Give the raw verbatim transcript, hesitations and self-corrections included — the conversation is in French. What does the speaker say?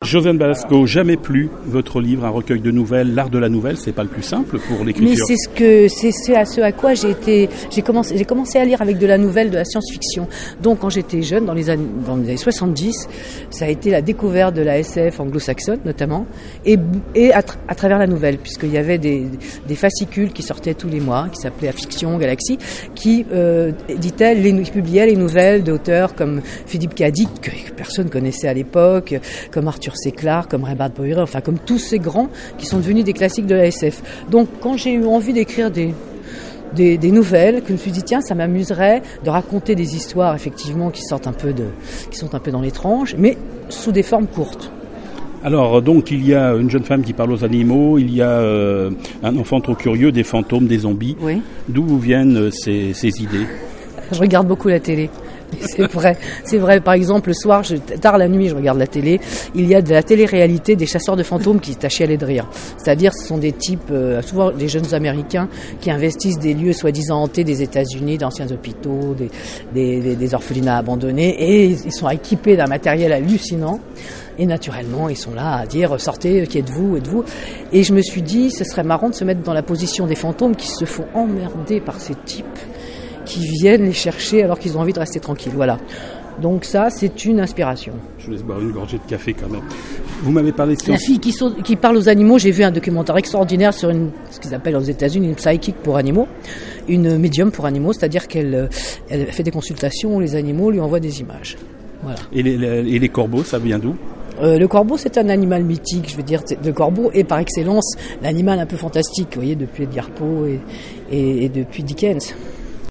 Josiane Balasco, jamais plus votre livre, un recueil de nouvelles, l'art de la nouvelle, c'est pas le plus simple pour l'écriture. Mais c'est ce que c'est ce à ce à quoi j'ai été j'ai commencé j'ai commencé à lire avec de la nouvelle, de la science-fiction. Donc quand j'étais jeune, dans les années dans les années soixante-dix, ça a été la découverte de la S F anglo-saxonne notamment, et et à, tra- à travers la nouvelle, puisqu'il y avait des des fascicules qui sortaient tous les mois, qui s'appelaient Fiction Galaxie, qui euh, éditaient les qui publiaient les nouvelles d'auteurs comme Philippe Cadic, que personne connaissait à l'époque, comme Arthur C. Clarke, comme Ray Bradbury, enfin comme tous ces grands qui sont devenus des classiques de la S F. Donc quand j'ai eu envie d'écrire des, des, des nouvelles, que je me suis dit tiens, ça m'amuserait de raconter des histoires effectivement qui sortent un peu de, qui sont un peu dans l'étrange, mais sous des formes courtes. Alors donc il y a une jeune femme qui parle aux animaux, il y a euh, un enfant trop curieux, des fantômes, des zombies. Oui. D'où vous viennent ces, ces idées? Je regarde beaucoup la télé. C'est vrai, c'est vrai. Par exemple, le soir, je, tard la nuit, je regarde la télé. Il y a de la télé-réalité des chasseurs de fantômes qui est à chialer de rire. C'est-à-dire, ce sont des types, euh, souvent des jeunes Américains, qui investissent des lieux soi-disant hantés des États-Unis, d'anciens hôpitaux, des, des, des, des orphelinats abandonnés, et ils sont équipés d'un matériel hallucinant. Et naturellement, ils sont là à dire « Sortez, qui êtes-vous, êtes-vous » Et je me suis dit, ce serait marrant de se mettre dans la position des fantômes qui se font emmerder par ces types qui viennent les chercher alors qu'ils ont envie de rester tranquilles. Voilà. Donc ça, c'est une inspiration. Je vous laisse boire une gorgée de café quand même. Vous m'avez parlé de La science. fille qui, saute, qui parle aux animaux, j'ai vu un documentaire extraordinaire sur une, ce qu'ils appellent aux États-Unis une psychic pour animaux, une médium pour animaux, c'est-à-dire qu'elle elle fait des consultations où les animaux lui envoient des images. Voilà. Et les, les, et les corbeaux, ça vient d'où? Euh, le corbeau, c'est un animal mythique, je veux dire, le corbeau est par excellence l'animal un peu fantastique, vous voyez, depuis Edgar Poe et, et, et depuis Dickens.